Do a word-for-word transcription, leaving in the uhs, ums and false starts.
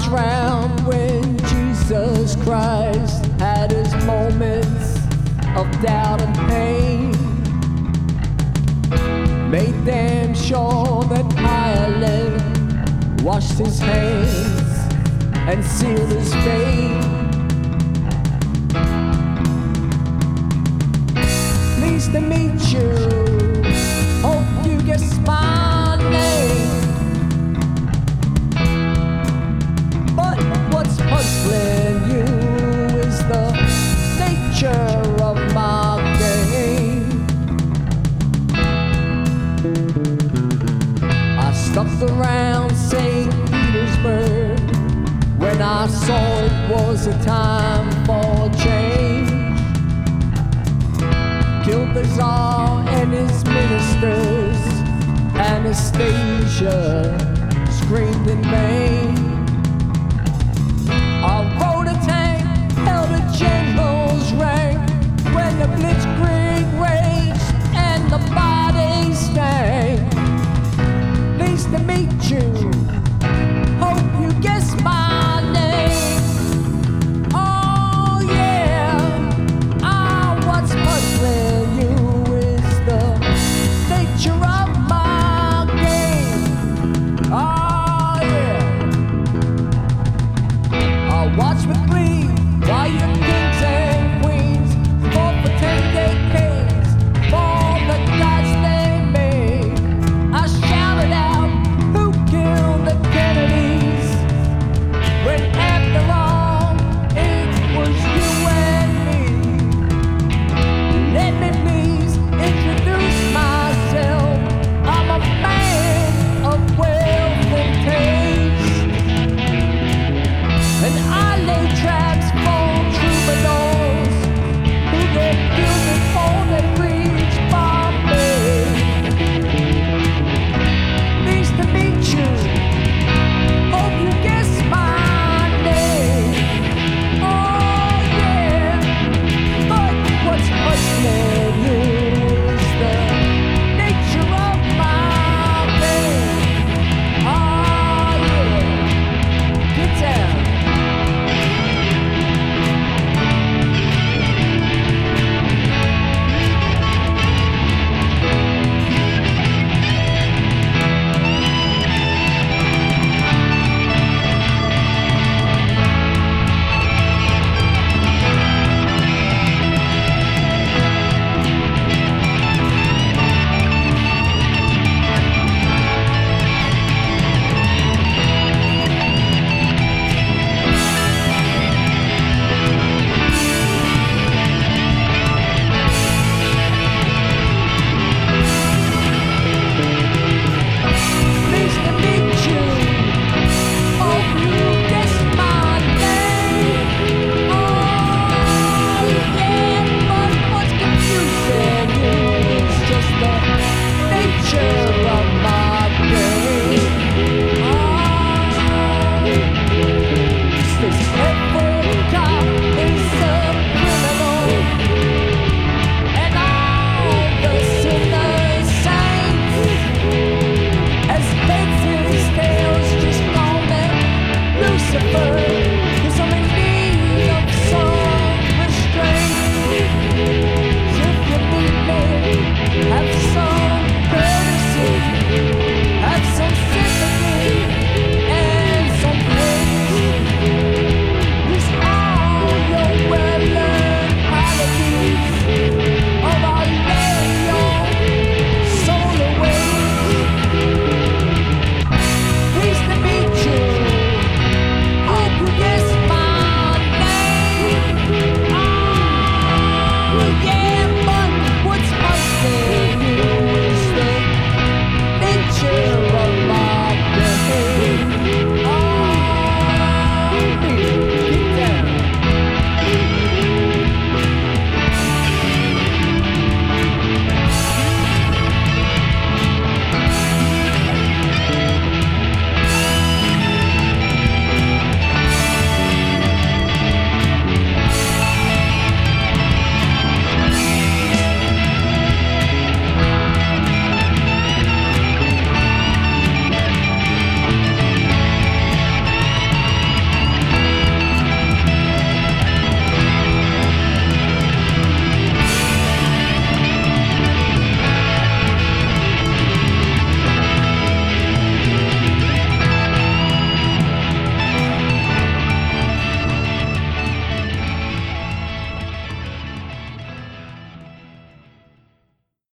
was round when Jesus Christ had his moments of doubt and pain. Made damn sure that Pilate washed his hands and sealed his fate. Pleased to meet you, hope you guess my name. But what's puzzling you is the nature of my game. I stuck around Saint Petersburg when I saw it was a time for change. Killed the Tsar and his ministers. Anastasia screamed in vain.